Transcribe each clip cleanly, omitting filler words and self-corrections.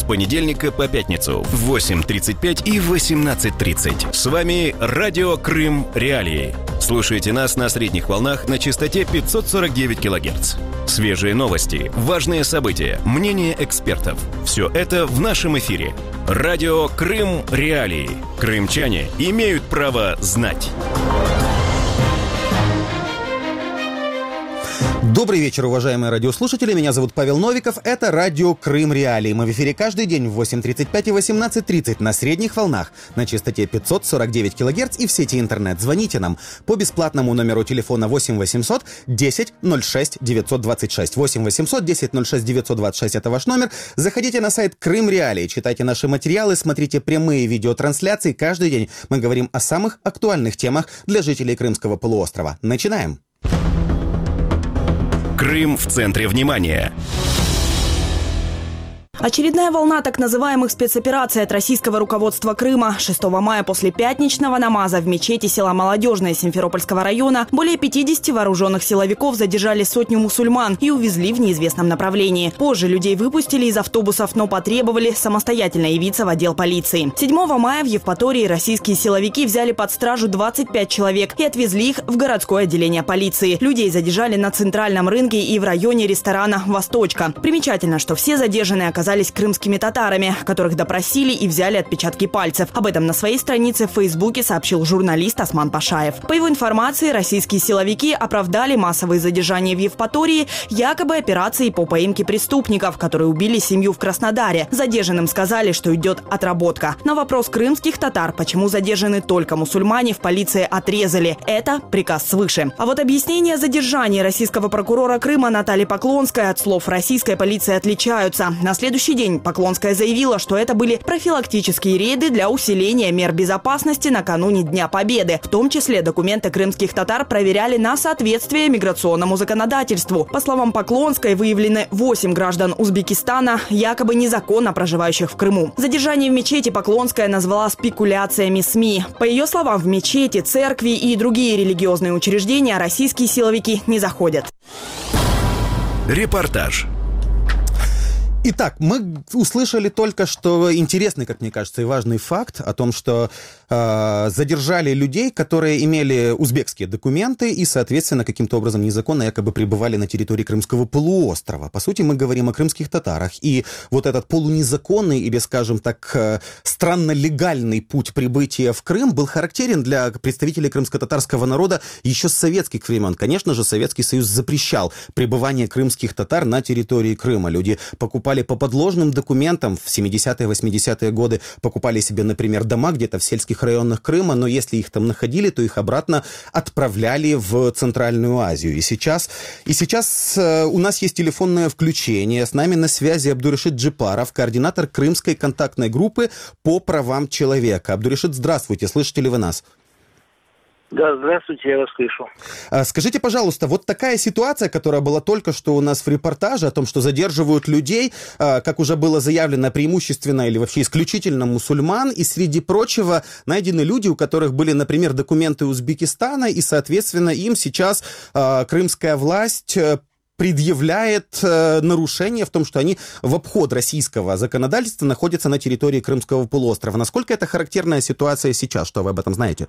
понедельника по пятницу в 8:35 и 18:30. С вами Радио Крым Реалии. Слушайте нас на средних волнах на частоте 549 кГц. Свежие новости, важные события, мнения экспертов. Все это в нашем эфире. Радио Крым Реалии. Крымчане имеют право знать. Добрый вечер, уважаемые радиослушатели. Меня зовут Павел Новиков. Это радио Крым Реалии. Мы в эфире каждый день в 8:35 и 18:30 на средних волнах на частоте 549 кГц и в сети интернет. Звоните нам по бесплатному номеру телефона 8 800 10 06 926. 8 800 10 06 926 это ваш номер. Заходите на сайт Крым Реалии, читайте наши материалы, смотрите прямые видеотрансляции. Каждый день мы говорим о самых актуальных темах для жителей Крымского полуострова. Начинаем. Крым в центре внимания. Очередная волна так называемых спецопераций от российского руководства Крыма. 6 мая после пятничного намаза в мечети села Молодежное Симферопольского района более 50 вооруженных силовиков задержали сотню мусульман и увезли в неизвестном направлении. Позже людей выпустили из автобусов, но потребовали самостоятельно явиться в отдел полиции. 7 мая в Евпатории российские силовики взяли под стражу 25 человек и отвезли их в городское отделение полиции. Людей задержали на центральном рынке и в районе ресторана «Восточка». Примечательно, что все задержанные оказались крымскими татарами, которых допросили и взяли отпечатки пальцев. Об этом на своей странице в Фейсбуке сообщил журналист Осман Пашаев. По его информации, российские силовики оправдали массовые задержания в Евпатории якобы операцией по поимке преступников, которые убили семью в Краснодаре. Задержанным сказали, что идет отработка. На вопрос крымских татар, почему задержаны только мусульмане, в полиции отрезали. Это приказ свыше. А вот объяснения задержания российского прокурора Крыма Натальи Поклонской от слов российской полиции отличаются. На следующий день Поклонская заявила, что это были профилактические рейды для усиления мер безопасности накануне Дня Победы. В том числе документы крымских татар проверяли на соответствие миграционному законодательству. По словам Поклонской, выявлены 8 граждан Узбекистана, якобы незаконно проживающих в Крыму. Задержание в мечети Поклонская назвала спекуляциями СМИ. По ее словам, в мечети, церкви и другие религиозные учреждения российские силовики не заходят. Репортаж. Итак, мы услышали только что интересный, как мне кажется, и важный факт о том, что задержали людей, которые имели узбекские документы и, соответственно, каким-то образом незаконно якобы пребывали на территории Крымского полуострова. По сути, мы говорим о крымских татарах. И вот этот полунезаконный или, скажем так, странно легальный путь прибытия в Крым был характерен для представителей крымско-татарского народа еще с советских времен. Конечно же, Советский Союз запрещал пребывание крымских татар на территории Крыма. Люди покупали по подложным документам в 70-е, 80-е годы, покупали себе, например, дома где-то в сельских районах Крыма, но если их там находили, то их обратно отправляли в Центральную Азию. И сейчас у нас есть телефонное включение. С нами на связи Абдурашид Джипаров, координатор Крымской контактной группы по правам человека. Абдурашид, здравствуйте, слышите ли вы нас? Да, здравствуйте, я вас слышу. Скажите, пожалуйста, вот такая ситуация, которая была только что у нас в репортаже, о том, что задерживают людей, как уже было заявлено, преимущественно или вообще исключительно мусульман, и среди прочего найдены люди, у которых были, например, документы Узбекистана, и, соответственно, им сейчас крымская власть предъявляет нарушение в том, что они в обход российского законодательства находятся на территории Крымского полуострова. Насколько это характерная ситуация сейчас? Что вы об этом знаете?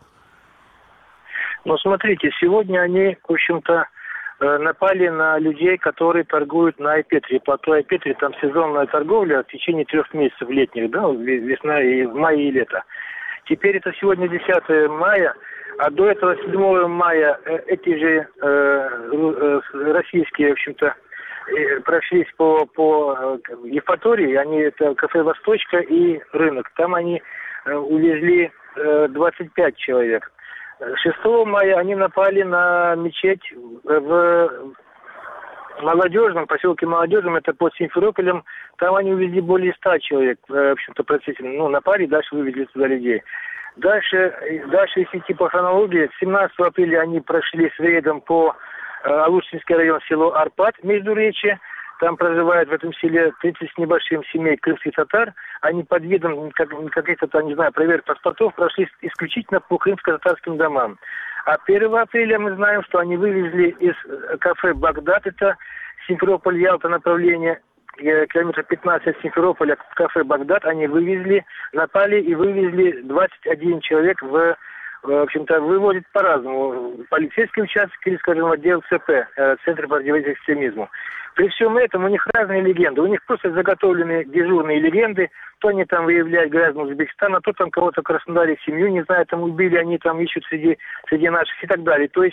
Ну, смотрите, сегодня они, в общем-то, напали на людей, которые торгуют на Айпетре. Плато Айпетре, там сезонная торговля в течение 3 месяцев летних, да, весна и в мае и лето. Теперь это сегодня 10 мая, а до этого 7 мая эти же российские, в общем-то, прошлись по Евпатории, они, это кафе «Восточка» и рынок. Там они увезли 25 человек. 6 мая они напали на мечеть в Молодежном, поселке Молодежном, это под Симферополем. Там они увезли более 100 человек, в общем-то, напали, дальше вывезли туда людей. Дальше, если идти по хронологии, 17 апреля они прошли с рейдом по Алушинский район, село Арпат, Междуречье. Там проживает в этом селе 30 с небольшим семей крымских татар. Они под видом каких-то там, не знаю, проверок паспортов прошли исключительно по крымско-татарским домам. А 1 апреля мы знаем, что они вывезли из кафе «Багдад», это Симферополь-Ялта направление, километров 15 от Симферополя, в кафе «Багдад», они напали и вывезли 21 человек в общем-то, выводят по-разному. Полицейский участок или, скажем, отдел ЦП, Центр противодействия экстремизму. При всем этом у них разные легенды. У них просто заготовлены дежурные легенды. То они там выявляют граждан Узбекистана, то там кого-то в Краснодаре, семью, не знаю, там убили, они там ищут среди наших и так далее. То есть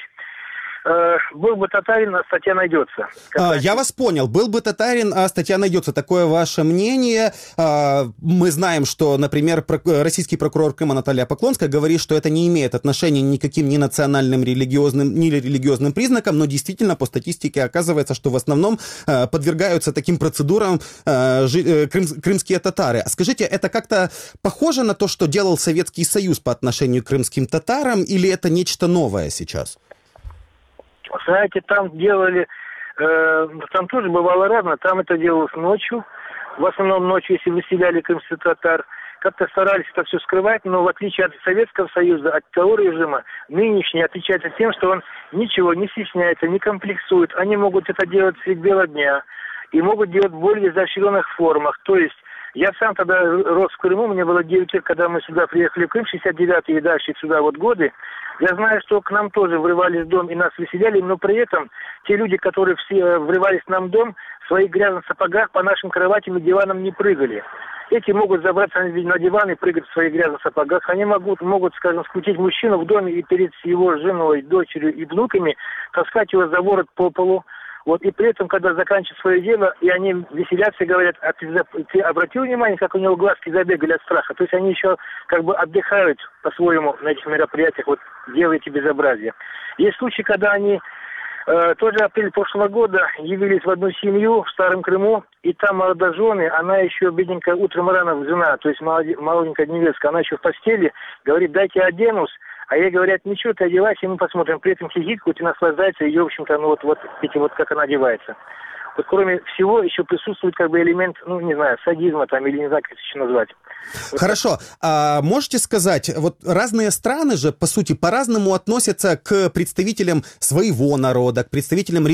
был бы татарин, а статья найдется. Я вас понял. Был бы татарин, а статья найдется. Такое ваше мнение. Мы знаем, что, например, российский прокурор Крыма Наталья Поклонская говорит, что это не имеет отношения никаким ни национальным, ни религиозным признакам, но действительно по статистике оказывается, что в основном подвергаются таким процедурам крымские татары. А скажите, это как-то похоже на то, что делал Советский Союз по отношению к крымским татарам, или это нечто новое сейчас? Знаете, там делали, там тоже бывало разное, там это делалось ночью, в основном ночью, если выселяли крымских татар, как-то старались это все скрывать, но в отличие от Советского Союза, от того режима, нынешний отличается тем, что он ничего не стесняется, не комплексует, они могут это делать средь бела дня и могут делать в более изощренных формах, то есть я сам тогда рос в Крыму, мне было 9 лет, когда мы сюда приехали в Крым, 69-е и дальше сюда вот годы. Я знаю, что к нам тоже врывались в дом и нас выселяли, но при этом те люди, которые все врывались к нам в дом, в своих грязных сапогах по нашим кроватям и диванам не прыгали. Эти могут забраться на диван и прыгать в своих грязных сапогах. Они могут, скажем, скрутить мужчину в доме и перед его женой, дочерью и внуками таскать его за ворот по полу. Вот, и при этом, когда заканчивают свое дело, и они веселятся и говорят, а ты обратил внимание, как у него глазки забегали от страха? То есть они еще как бы отдыхают по-своему на этих мероприятиях, вот делая эти безобразия. Есть случаи, когда они, тот же апрель прошлого года, явились в одну семью в Старом Крыму, и там молодожены, она еще бедненькая, утром рано жена, то есть молоденькая невестка, она еще в постели, говорит, дайте оденусь. А ей говорят, ничего, ты одевайся, и мы посмотрим. При этом хихикают и наслаждается ее, в общем-то, ну вот этим вот, как она одевается. Вот кроме всего еще присутствует как бы элемент, ну не знаю, садизма там, или не знаю, как это еще назвать. Хорошо. А можете сказать, вот разные страны же, по сути, по-разному относятся к представителям своего народа, к представителям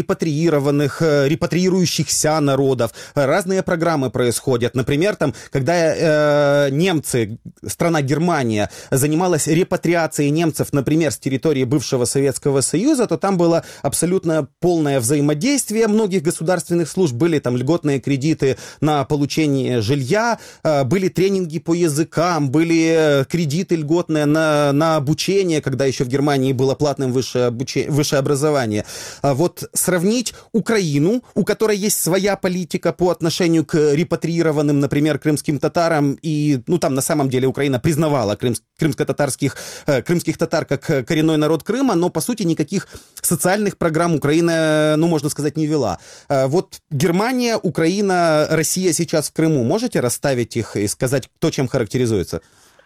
репатриирующихся народов. Разные программы происходят. Например, там, когда немцы, страна Германия, занималась репатриацией немцев, например, с территории бывшего Советского Союза, то там было абсолютно полное взаимодействие многих государственных служб, были там льготные кредиты на получение жилья, были тренинги по языкам, были кредиты льготные на обучение, когда еще в Германии было платным высшее образование. Вот сравнить Украину, у которой есть своя политика по отношению к репатриированным, например, крымским татарам, и, ну, там на самом деле Украина признавала крымских татар как коренной народ Крыма, но, по сути, никаких социальных программ Украина, ну, можно сказать, не вела. Вот Германия, Украина, Россия сейчас в Крыму. Можете расставить их и сказать, кто чем характеризуется?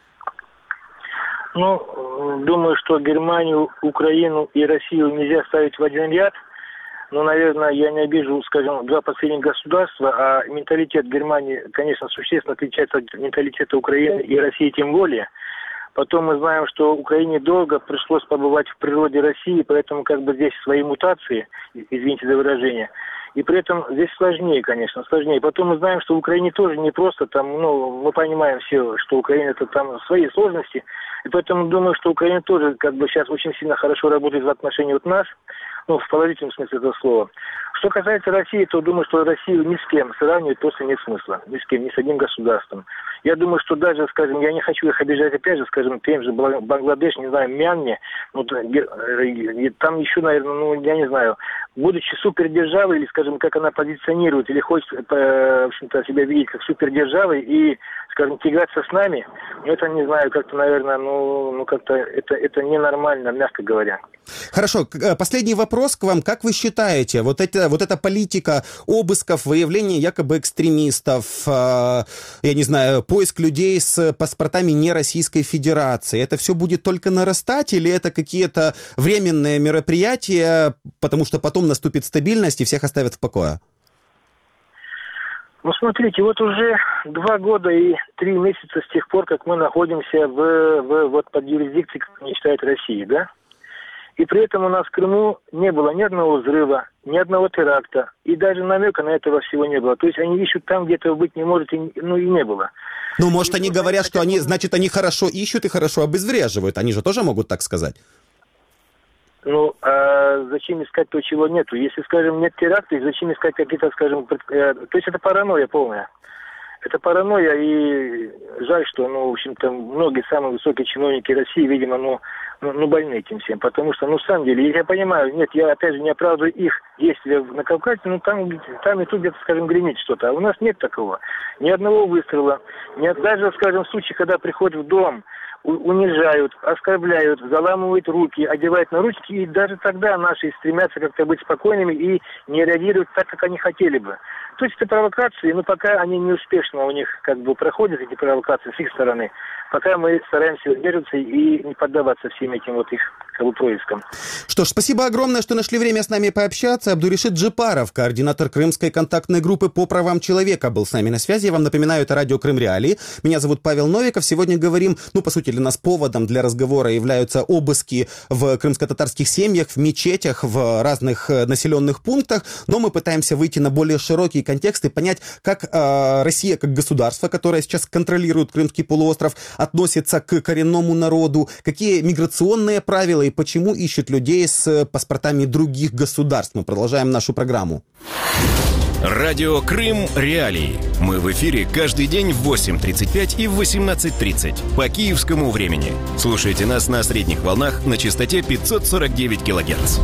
Ну, думаю, что Германию, Украину и Россию нельзя ставить в один ряд. Но, наверное, я не обижу, скажем, два последних государства, а менталитет Германии, конечно, существенно отличается от менталитета Украины и России тем более. Потом мы знаем, что Украине долго пришлось побывать в природе России, поэтому как бы здесь свои мутации, извините за выражение. И при этом здесь сложнее, конечно, сложнее. Потом мы знаем, что в Украине тоже не просто там, ну, мы понимаем все, что Украина это там свои сложности. И поэтому думаю, что Украина тоже как бы сейчас очень сильно хорошо работает в отношении вот нас, ну, в положительном смысле этого слова. Что касается России, то думаю, что Россию ни с кем сравнивать просто нет смысла. Ни с кем, ни с одним государством. Я думаю, что даже, скажем, я не хочу их обижать, опять же, скажем, тем же Бангладеш, не знаю, Мьянме, ну, там еще, наверное, ну, я не знаю, будучи супердержавой, или, скажем, как она позиционирует, или хочет, в общем-то, себя видеть как супердержавой и, скажем, тягаться с нами, ну, это, не знаю, как-то, наверное, ну как-то это ненормально, мягко говоря. Хорошо, последний вопрос к вам. Как вы считаете, вот эта политика обысков, выявления якобы экстремистов, я не знаю, поиск людей с паспортами не Российской Федерации, это все будет только нарастать или это какие-то временные мероприятия, потому что потом наступит стабильность и всех оставят в покое? Ну, смотрите, вот уже 2 года и 3 месяца с тех пор, как мы находимся под юрисдикцией, как они считают, России, да? И при этом у нас в Крыму не было ни одного взрыва, ни одного теракта. И даже намека на этого всего не было. То есть они ищут там, где этого быть не может, и не было. Ну, может, они говорят, что они хорошо ищут и хорошо обезвреживают. Они же тоже могут так сказать. Ну, а зачем искать то, чего нету? Если, скажем, нет теракта, зачем искать какие-то, скажем... То есть это паранойя полная. Это паранойя, и жаль, что, в общем-то, многие самые высокие чиновники России, видимо, больны этим всем. Потому что, в самом деле, я понимаю, нет, я, опять же, не оправдываю их действия на Кавказе, там и тут где-то, скажем, гремит что-то. А у нас нет такого. Ни одного выстрела. Даже, скажем, в случае, когда приходят в дом, унижают, оскорбляют, заламывают руки, одевают на ручки, и даже тогда наши стремятся как-то быть спокойными и не реагируют так, как они хотели бы. То есть это провокации, но пока они не успешно у них проходят, эти провокации с их стороны, пока мы стараемся удерживаться и не поддаваться всем этим их проискам. Что ж, спасибо огромное, что нашли время с нами пообщаться. Абдуришид Джипаров, координатор Крымской контактной группы по правам человека, был с нами на связи. Я вам напоминаю, это радио Крым Реалии. Меня зовут Павел Новиков. Сегодня говорим, по сути, для нас поводом для разговора являются обыски в крымско-татарских семьях, в мечетях, в разных населенных пунктах. Но мы пытаемся выйти на более широкий контекст и понять, как Россия, как государство, которое сейчас контролирует Крымский полуостров, относится к коренному народу, какие миграционные правила и почему ищут людей с паспортами других государств. Мы продолжаем нашу программу. Радио Крым Реалии. Мы в эфире каждый день в 8:35 и в 18:30 по киевскому времени. Слушайте нас на средних волнах на частоте 549 килогерц.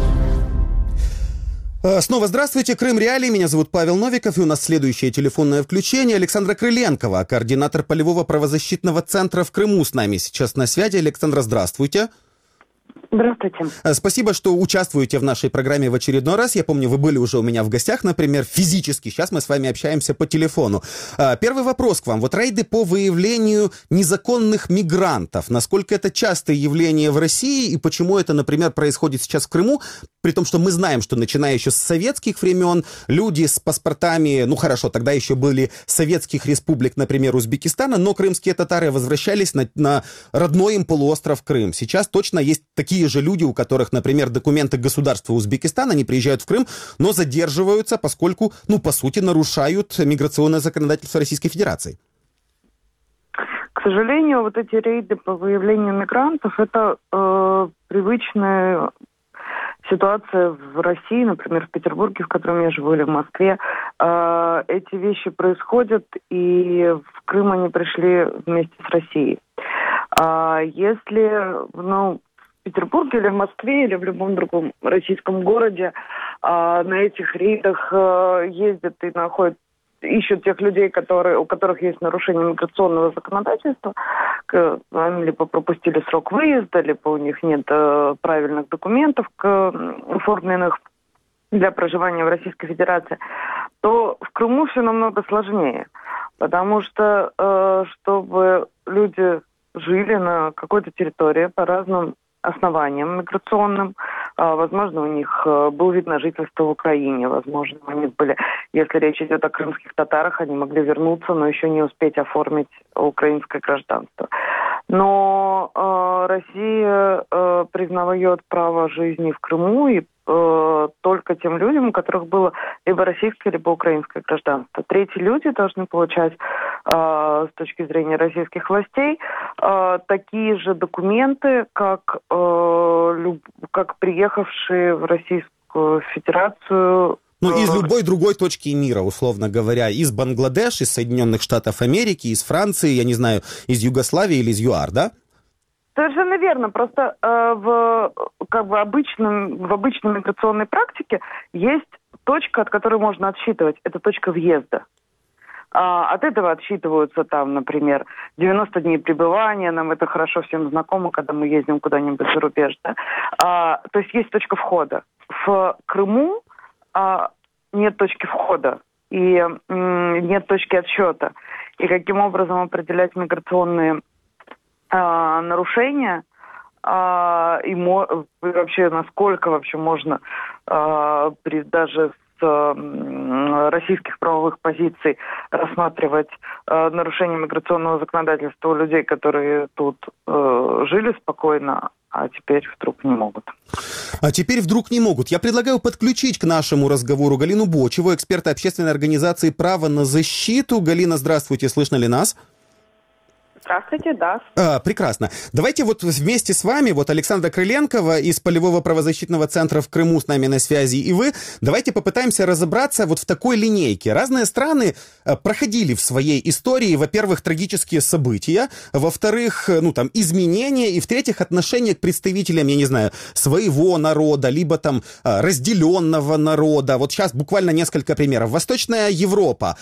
Снова здравствуйте, Крым Реалии, меня зовут Павел Новиков, и у нас следующее телефонное включение. Александра Крыленкова, координатор полевого правозащитного центра в Крыму, с нами сейчас на связи. Александра, здравствуйте. Здравствуйте. Спасибо, что участвуете в нашей программе в очередной раз. Я помню, вы были уже у меня в гостях, например, физически. Сейчас мы с вами общаемся по телефону. Первый вопрос к вам. Рейды по выявлению незаконных мигрантов. Насколько это частое явление в России и почему это, например, происходит сейчас в Крыму? При том, что мы знаем, что начиная еще с советских времен люди с паспортами, тогда еще были советских республик, например, Узбекистана, но крымские татары возвращались на родной им полуостров Крым. Сейчас точно есть такие же люди, у которых, например, документы государства Узбекистана, они приезжают в Крым, но задерживаются, поскольку, по сути, нарушают миграционное законодательство Российской Федерации. К сожалению, эти рейды по выявлению мигрантов, это привычная ситуация в России, например, в Петербурге, в котором я живу, или в Москве. Эти вещи происходят, и в Крым они пришли вместе с Россией. Если, в Петербурге или в Москве, или в любом другом российском городе на этих рейдах ездят и ищут тех людей, у которых есть нарушение миграционного законодательства, они либо пропустили срок выезда, либо у них нет правильных документов, оформленных для проживания в Российской Федерации, то в Крыму все намного сложнее. Потому что, чтобы люди жили на какой-то территории по разным основаниям миграционным. Возможно, у них был вид на жительство в Украине. Возможно, у них были, если речь идет о крымских татарах, они могли вернуться, но еще не успеть оформить украинское гражданство. Но Россия признает право жизни в Крыму и только тем людям, у которых было либо российское, либо украинское гражданство. Третьи люди должны получать с точки зрения российских властей такие же документы, как приехавшие в Российскую Федерацию. Из любой другой точки мира, условно говоря, из Бангладеш, из Соединенных Штатов Америки, из Франции, я не знаю, из Югославии или из ЮАР, да? Совершенно верно. Просто в обычной миграционной практике есть точка, от которой можно отсчитывать. Это точка въезда. От этого отсчитываются например, 90 дней пребывания. Нам это хорошо всем знакомо, когда мы ездим куда-нибудь за рубеж. Да? То есть точка входа. В Крыму нет точки входа и нет точки отсчета. И каким образом определять миграционные нарушения и вообще насколько вообще можно даже с российских правовых позиций рассматривать нарушение миграционного законодательства у людей, которые тут жили спокойно, а теперь вдруг не могут. Я предлагаю подключить к нашему разговору Галину Бочеву, эксперта общественной организации «Право на защиту». Галина, здравствуйте, слышно ли нас? Здравствуйте, да. Прекрасно. Давайте вот вместе с вами, вот Александра Крыленкова из Полевого правозащитного центра в Крыму с нами на связи, и вы, давайте попытаемся разобраться вот в такой линейке. Разные страны проходили в своей истории, во-первых, трагические события, во-вторых, изменения, и в-третьих, отношение к представителям, я не знаю, своего народа, либо там разделенного народа. Вот сейчас буквально несколько примеров. Восточная Европа,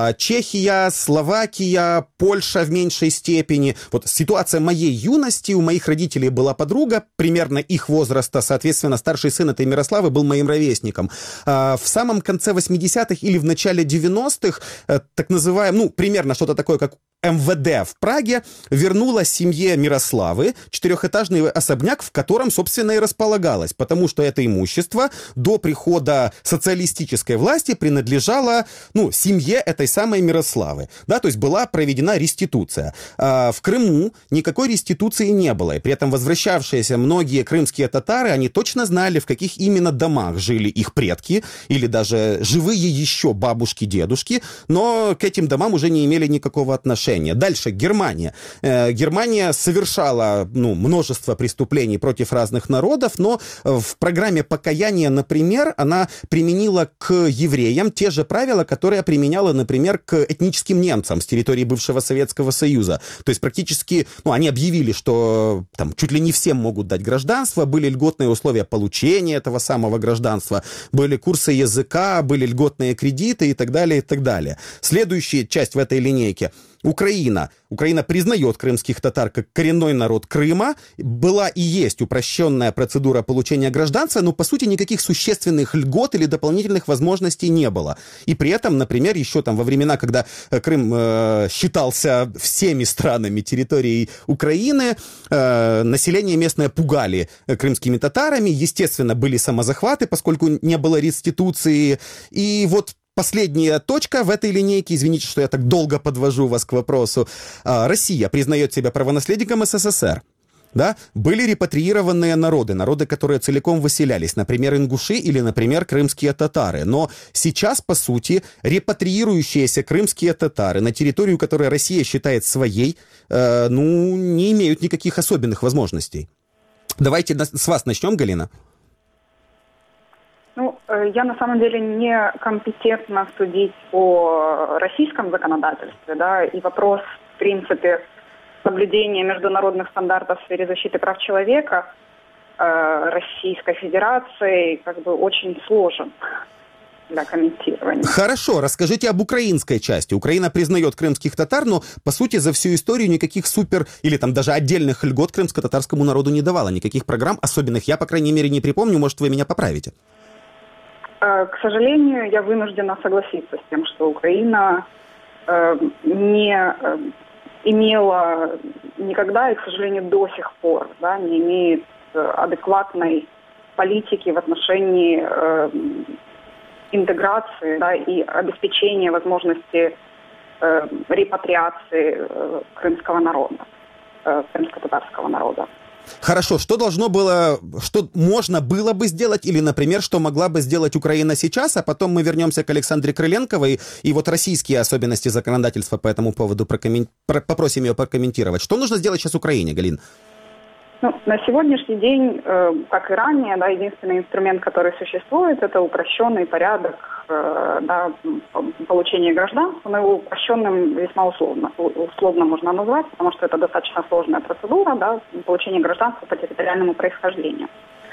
Чехия, Словакия, Польша в меньшей степени. Вот ситуация моей юности, у моих родителей была подруга, примерно их возраста, соответственно, старший сын этой Мирославы был моим ровесником. В самом конце 80-х или в начале 90-х, так называемый, примерно что-то такое, как МВД в Праге вернула семье Мирославы 4-этажный особняк, в котором, собственно, и располагалось, потому что это имущество до прихода социалистической власти принадлежало, семье этой самой Мирославы, да, то есть была проведена реституция. В Крыму никакой реституции не было, и при этом возвращавшиеся многие крымские татары, они точно знали, в каких именно домах жили их предки, или даже живые еще бабушки, дедушки, но к этим домам уже не имели никакого отношения. Дальше Германия. Германия совершала множество преступлений против разных народов, но в программе покаяния, например, она применила к евреям те же правила, которые применяла, например, к этническим немцам с территории бывшего Советского Союза. То есть практически, они объявили, что там чуть ли не всем могут дать гражданство, были льготные условия получения этого самого гражданства, были курсы языка, были льготные кредиты и так далее, и так далее. Следующая часть в этой линейке. Украина. Украина признает крымских татар как коренной народ Крыма. Была и есть упрощенная процедура получения гражданства, но, по сути, никаких существенных льгот или дополнительных возможностей не было. И при этом, например, еще там во времена, когда Крым считался всеми странами территории Украины, население местное пугали крымскими татарами. Естественно, были самозахваты, поскольку не было реституции. И вот последняя точка в этой линейке, извините, что я так долго подвожу вас к вопросу. Россия признает себя правонаследником СССР. Да? Были репатриированные народы, которые целиком выселялись, например, ингуши или, например, крымские татары. Но сейчас, по сути, репатриирующиеся крымские татары на территорию, которую Россия считает своей, не имеют никаких особенных возможностей. Давайте с вас начнем, Галина. Я на самом деле не компетентна судить о российском законодательстве, да, и вопрос, в принципе, соблюдения международных стандартов в сфере защиты прав человека Российской Федерации очень сложен для комментирования. Хорошо, расскажите об украинской части. Украина признает крымских татар, но, по сути, за всю историю никаких супер или там даже отдельных льгот крымско-татарскому народу не давала, никаких программ особенных. Я, по крайней мере, не припомню, может, вы меня поправите. К сожалению, я вынуждена согласиться с тем, что Украина не имела никогда и, к сожалению, до сих пор не имеет адекватной политики в отношении интеграции и обеспечения возможности репатриации крымского народа, крымско-татарского народа. Хорошо, что можно было бы сделать, или, например, что могла бы сделать Украина сейчас, а потом мы вернемся к Александре Крыленковой, и вот российские особенности законодательства по этому поводу попросим ее прокомментировать. Что нужно сделать сейчас Украине, Галин? На сегодняшний день, как и ранее, единственный инструмент, который существует, это упрощенный порядок получения гражданства, но его упрощенным весьма условно можно назвать, потому что это достаточно сложная процедура, получения гражданства по территориальному происхождению.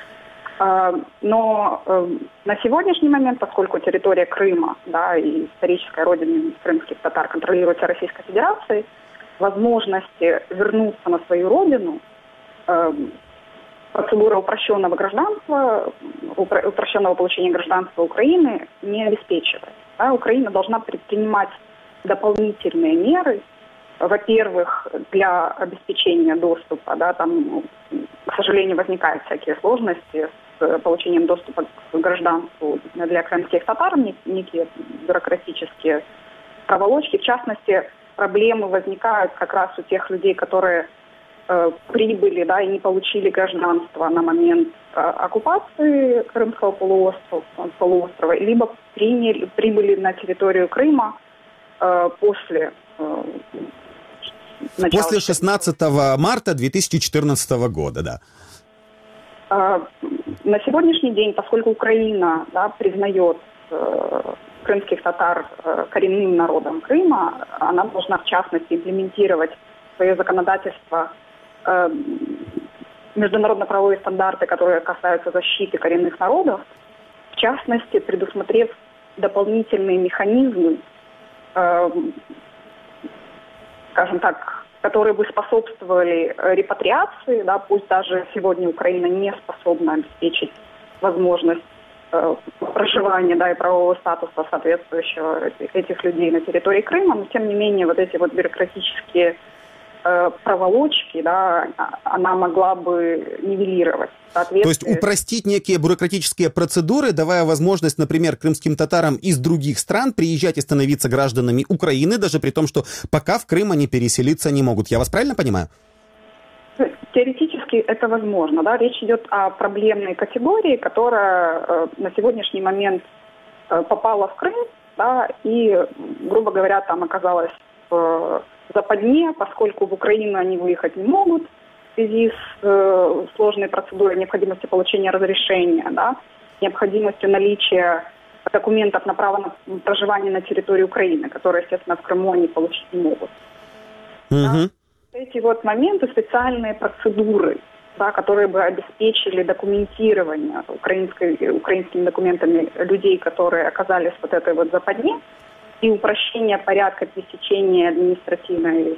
Но на сегодняшний момент, поскольку территория Крыма и историческая родина крымских татар контролируется Российской Федерацией, возможности вернуться на свою родину процедура упрощенного гражданства, упрощенного получения гражданства Украины не обеспечивает. Украина должна предпринимать дополнительные меры, во-первых, для обеспечения доступа, там, к сожалению, возникают всякие сложности с получением доступа к гражданству для крымских татар, некие бюрократические проволочки. В частности, проблемы возникают как раз у тех людей, которые прибыли, да, и не получили гражданство на момент оккупации Крымского полуострова, либо прибыли на территорию Крыма после начала... После 16 марта 2014 года, да. На сегодняшний день, поскольку Украина, да, признает крымских татар коренным народом Крыма, она должна, в частности, имплементировать в свое законодательство международно-правовые стандарты, которые касаются защиты коренных народов, в частности, предусмотрев дополнительные механизмы, скажем так, которые бы способствовали репатриации, да, пусть даже сегодня Украина не способна обеспечить возможность проживания, да, и правового статуса соответствующего этих людей на территории Крыма, но тем не менее вот эти вот бюрократические проволочки, да, она могла бы нивелировать. То есть упростить некие бюрократические процедуры, давая возможность, например, крымским татарам из других стран приезжать и становиться гражданами Украины, даже при том, что пока в Крым они переселиться не могут. Я вас правильно понимаю? Теоретически это возможно. Да? Речь идет о проблемной категории, которая на сегодняшний момент попала в Крым, да, и, грубо говоря, там оказалась в западне, поскольку в Украину они выехать не могут в связи с сложной процедурой необходимости получения разрешения, да, необходимостью наличия документов на право на проживание на территории Украины, которые, естественно, в Крыму они получить не могут. Да? Эти вот моменты, специальные процедуры, да, которые бы обеспечили документирование украинскими документами людей, которые оказались в вот этой вот западне, и упрощение порядка пересечения административной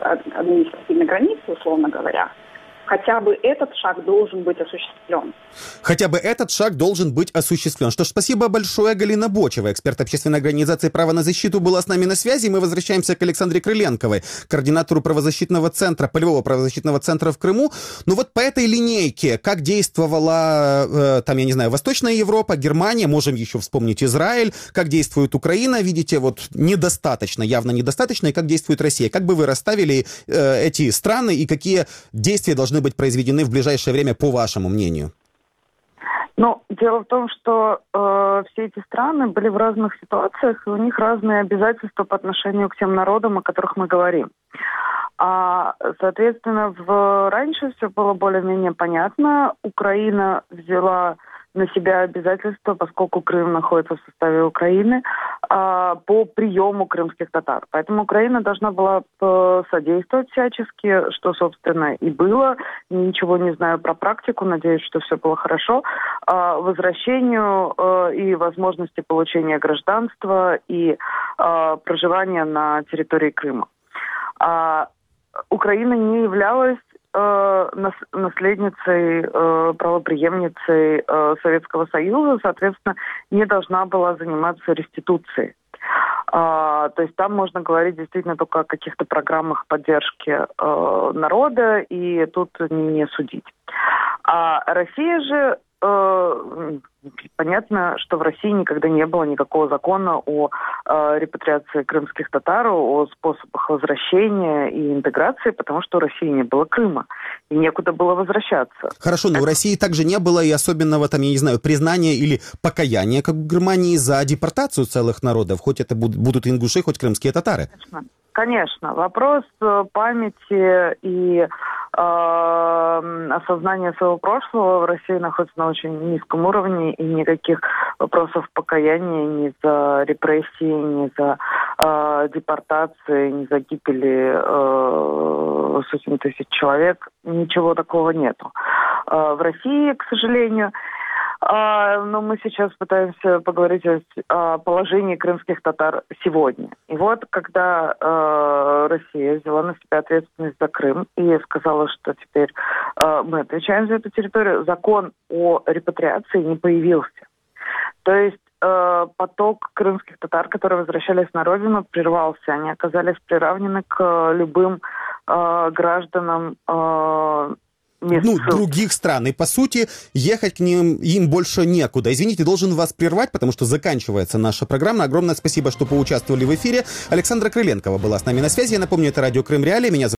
границы, условно говоря, хотя бы этот шаг должен быть осуществлен. Хотя бы этот шаг должен быть осуществлен. Что ж, спасибо большое. Галина Бочева, эксперт общественной организации «Право на защиту», была с нами на связи. Мы возвращаемся к Александре Крыленковой, координатору правозащитного центра, полевого правозащитного центра в Крыму. Ну вот по этой линейке, как действовала, там, я не знаю, Восточная Европа, Германия, можем еще вспомнить Израиль, как действует Украина, видите, вот недостаточно, явно недостаточно, и как действует Россия. Как бы вы расставили эти страны и какие действия должны быть произведены в ближайшее время, по вашему мнению? Ну, дело в том, что все эти страны были в разных ситуациях, и у них разные обязательства по отношению к тем народам, о которых мы говорим. Соответственно, раньше все было более-менее понятно. Украина взяла на себя обязательства, поскольку Крым находится в составе Украины, по приему крымских татар. Поэтому Украина должна была содействовать всячески, что, собственно, и было. Ничего не знаю про практику, надеюсь, что все было хорошо. Возвращению и возможности получения гражданства и проживания на территории Крыма. Украина не являлась наследницей, правопреемницей Советского Союза, соответственно, не должна была заниматься реституцией. То есть там можно говорить действительно только о каких-то программах поддержки народа, и тут не судить. А Россия же, понятно, что в России никогда не было никакого закона о репатриации крымских татар, о способах возвращения и интеграции, потому что у России не было Крыма, и некуда было возвращаться. Хорошо, но у России также не было и особенного, там, я не знаю, признания или покаяния, как в Германии, за депортацию целых народов, хоть это будут ингуши, хоть крымские татары. Конечно. Вопрос памяти и осознания своего прошлого в России находится на очень низком уровне, и никаких вопросов покаяния ни за репрессии, ни за депортации, ни за гибели сотен тысяч человек, ничего такого нету. В России, к сожалению, но мы сейчас пытаемся поговорить о положении крымских татар сегодня. И вот, когда Россия взяла на себя ответственность за Крым и сказала, что теперь мы отвечаем за эту территорию, закон о репатриации не появился. То есть поток крымских татар, которые возвращались на родину, прервался. Они оказались приравнены к любым гражданам других стран. И, по сути, ехать к ним им больше некуда. Извините, должен вас прервать, потому что заканчивается наша программа. Огромное спасибо, что поучаствовали в эфире. Александра Крыленкова была с нами на связи. Я напомню, это радио Крым Реалии. Меня зовут